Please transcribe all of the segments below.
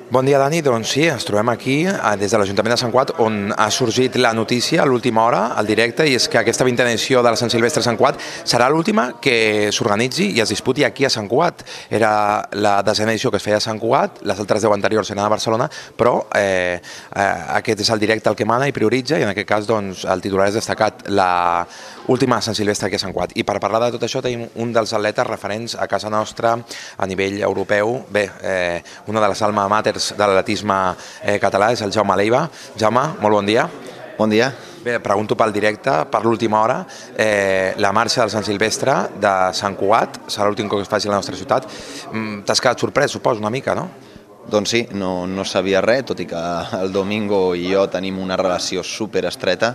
Bon dia, Dani. Doncs sí, ens trobem aquí des de l'Ajuntament de Sant Cugat, on ha sorgit la notícia a l'última hora, al directe, i és que aquesta 20a edició de la Sant Silvestre a Sant Cugat serà l'última que s'organitzi i es disputi aquí a Sant Cugat. Era la 10a edició que es feia a Sant Cugat, les altres 10 anteriors eren a Barcelona, però aquest és el directe el que mana i prioritza, i en aquest cas doncs, el titular és destacat, la última Sant Silvestre aquí a Sant Cugat. I per parlar de tot això tenim un dels atletes referents a casa nostra a nivell europeu. Bé, una de les alma maters de l'atletisme català és el Jaume Leiva. Jaume, molt bon dia. Bon dia. Bé, pregunto pel directe, per l'última hora, la marxa del Sant Silvestre de Sant Cugat, serà l'últim cop que es faci a la nostra ciutat. T'has quedat sorprès, suposo, una mica, no? Doncs sí, no sabia res, tot i que el Domingo i jo tenim una relació superestreta.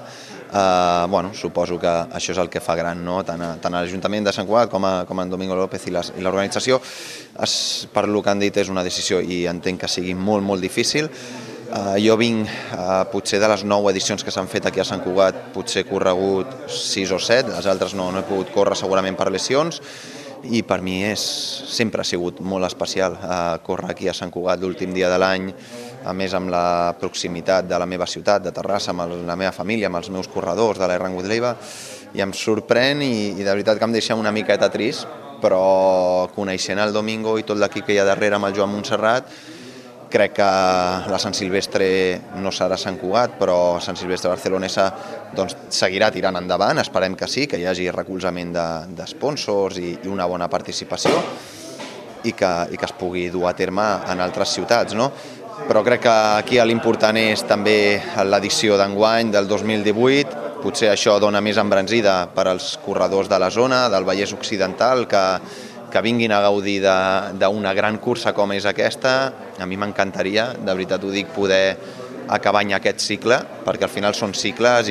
Suposo que això és el que fa gran, no? Tant a l'Ajuntament de Sant Cugat com en Domingo López i l'organització. Per lo que han dit és una decisió i entenc que sigui molt, molt difícil. Jo vinc potser de les 9 edicions que s'han fet aquí a Sant Cugat, potser he corregut 6 o 7, les altres no he pogut córrer segurament per lesions, i per mi sempre ha sigut molt especial córrer aquí a Sant Cugat l'últim dia de l'any, a més amb la proximitat de la meva ciutat, de Terrassa, amb la meva família, amb els meus corredors de l'Errangut Leiva, i em sorprèn i de veritat que em deixa una miqueta trist, però coneixent el Domingo i tot l'equip que hi ha darrere amb el Joan Montserrat, crec que la Sant Silvestre no serà Sant Cugat, però Sant Silvestre barcelonesa doncs, seguirà tirant endavant, esperem que sí, que hi hagi recolzament d'esponsors i una bona participació i que es pugui dur a terme en altres ciutats, no? Però crec que aquí l'important és també l'edició d'enguany del 2018, potser això dona més embranzida per als corredors de la zona, del Vallès Occidental, que vinguin a gaudir d'una gran cursa com és aquesta. A mi m'encantaria, de veritat ho dic, poder acabar aquest cicle, perquè al final són cicles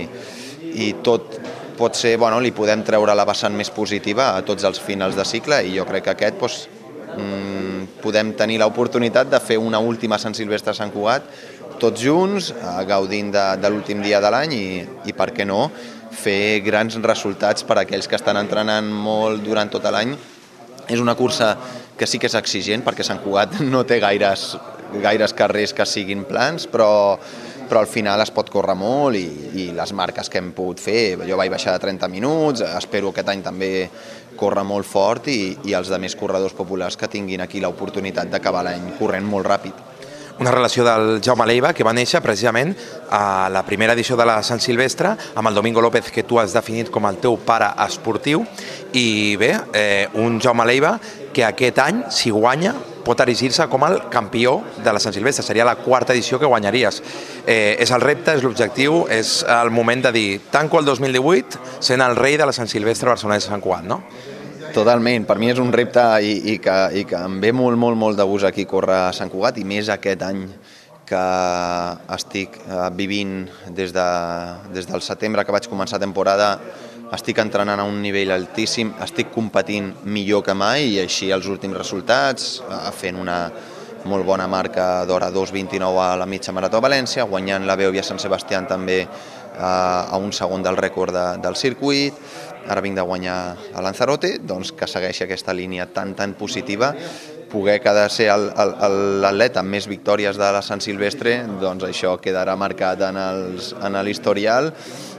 i tot pot ser, li podem treure la vessant més positiva a tots els finals de cicle, i jo crec que aquest podem tenir l'oportunitat de fer una última Sant Silvestre a Sant Cugat, tots junts, gaudint de l'últim dia de l'any i, per què no, fer grans resultats per a aquells que estan entrenant molt durant tot l'any. És una cursa que sí que és exigent, perquè Sant Cugat no té gaires carrers que siguin plans, però al final es pot córrer molt i les marques que hem pogut fer, jo vaig baixar de 30 minuts, espero aquest any també córrer molt fort i els altres corredors populars que tinguin aquí l'oportunitat d'acabar l'any corrent molt ràpid. Una relació del Jaume Leiva que va néixer precisament a la primera edició de la Sant Silvestre amb el Domingo López, que tu has definit com el teu pare esportiu, i bé, un Jaume Leiva que aquest any, si guanya, pot erigir-se com el campió de la Sant Silvestre. Seria la 4a edició que guanyaries. És el repte, és l'objectiu, és el moment de dir tanco el 2018 sent el rei de la Sant Silvestre barcelonesa a Sant Cugat, no? Totalment, per mi és un repte i que em ve molt, molt, molt de gust aquí córrer a Sant Cugat, i més aquest any que estic vivint des del setembre que vaig començar temporada, estic entrenant a un nivell altíssim, estic competint millor que mai, i així els últims resultats, fent una molt bona marca d'hora 2:29 a la mitja marató a València, guanyant la Beovia Sant Sebastià també a un segon del rècord del circuit. Ara vinc de guanyar a Lanzarote, doncs que segueixi aquesta línia tan positiva, poder que de ser l'atleta amb més victòries de la Sant Silvestre, doncs això quedarà marcat en l'historial,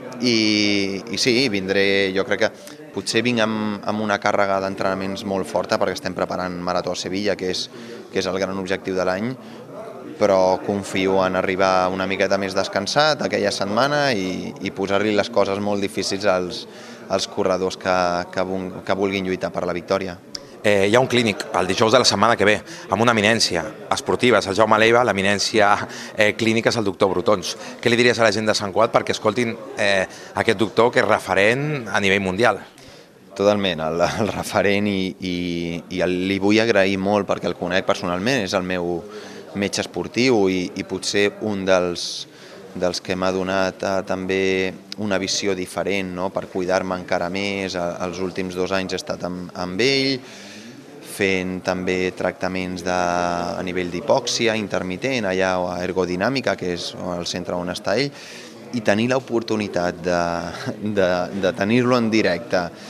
i sí, vindré, jo crec que potser vinc amb una càrrega d'entrenaments molt forta, perquè estem preparant Marató a Sevilla, que és el gran objectiu de l'any, però confio en arribar una miqueta més descansat aquella setmana i posar-li les coses molt difícils als corredors que vulguin lluitar per la victòria. Hi ha un clínic el dijous de la setmana que ve amb una eminència esportiva, és el Jaume Leiva, l'eminència clínica és el doctor Brutons. Què li diries a la gent de Sant Cugat perquè escoltin aquest doctor que és referent a nivell mundial? Totalment, el referent, i li vull agrair molt perquè el conec personalment, és el meu metge esportiu i potser un dels que m'ha donat també una visió diferent, no?, per cuidar-me encara més. Els últims 2 anys he estat amb ell, fent també tractaments a nivell d'hipòxia intermitent, allà a Ergodinàmica, que és el centre on està ell, i tenir l'oportunitat de tenir-lo en directe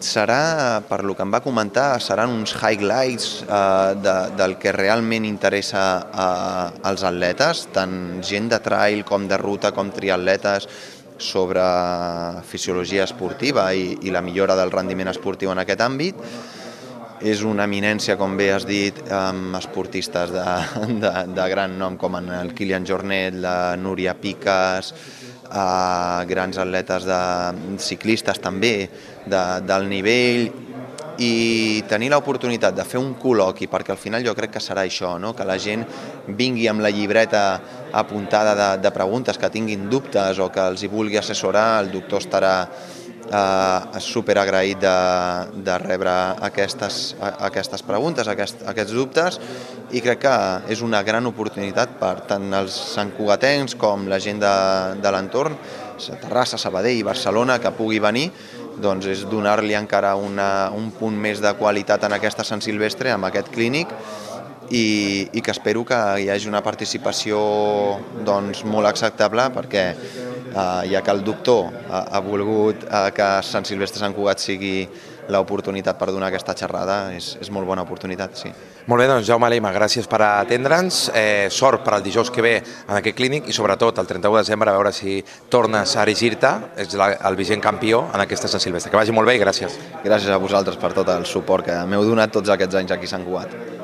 serà, per lo que em va comentar, seran uns highlights del que realment interessa als atletes, tant gent de trail com de ruta com triatletes, sobre fisiologia esportiva i la millora del rendiment esportiu en aquest àmbit. És una eminència, com bé has dit, amb esportistes de gran nom com el Kilian Jornet, la Núria Piques, grans atletes ciclistes també del nivell, i tenir l'oportunitat de fer un col·loqui, perquè al final jo crec que serà això, no? Que la gent vingui amb la llibreta apuntada de preguntes, que tinguin dubtes o que els hi vulgui assessorar, el doctor estarà superagraït de rebre aquestes preguntes, aquests dubtes, i crec que és una gran oportunitat per tant els santcugatencs com la gent de l'entorn, Terrassa, Sabadell i Barcelona, que pugui venir, doncs és donar-li encara un punt més de qualitat en aquesta Sant Silvestre amb aquest clínic, i que espero que hi hagi una participació molt acceptable, perquè ja que el doctor ha volgut que Sant Silvestre Sant Cugat sigui l'oportunitat per donar aquesta xerrada, és molt bona oportunitat, sí. Molt bé, doncs Jaume Leima, gràcies per atendre'ns, sort per al dijous que ve en aquest clínic i sobretot el 31 de desembre a veure si tornes a erigir-te, ets el vigent campió en aquesta Sant Silvestre. Que vagi molt bé i gràcies. Gràcies a vosaltres per tot el suport que m'heu donat tots aquests anys aquí a Sant Cugat.